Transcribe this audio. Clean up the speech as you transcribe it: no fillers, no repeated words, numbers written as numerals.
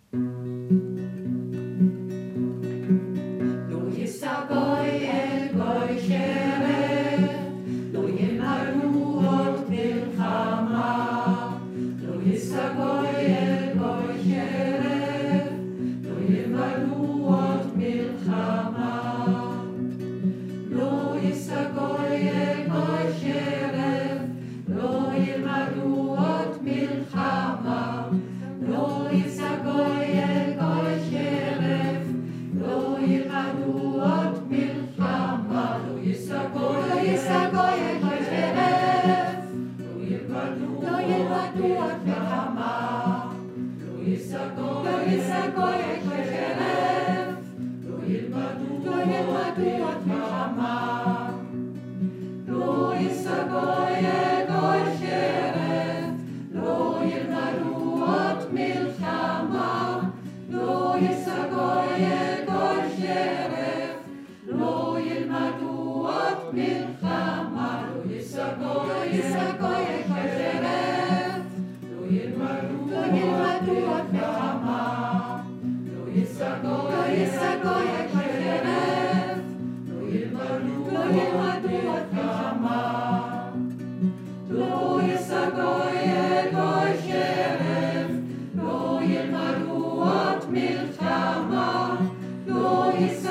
לא יישא גוי אל גוי חרב, לא ינהלו עוד מלחמה. לא יישא גוי אל גוי חרב, לא ינהלו עוד מלחמה. לא יישא גוי אל גוי חרב, לא ילמדו עוד מלחמה. לא יישא גוי אל גוי חרב, לא ילמדו עוד מלחמה. לא יישא גוי אל גוי חרב, לא ילמדו עוד מלחמה. לא יישא גוי אל גוי חרב, לא ילמדו עוד מלחמה. לא יישא גוי אל גוי חרב, לא ילמדו עוד מלחמה. לא יישא גוי אל גוי חרב, לא ילמדו עוד מלחמה. לא יישא גוי אל גוי חרב, לא ילמדו עוד מלחמה. לא יישא גוי אל גוי חרב, לא ילמדו עוד מלחמה. לא יישא גוי אל גוי חרב, לא ילמדו עוד מלחמה. לא יישא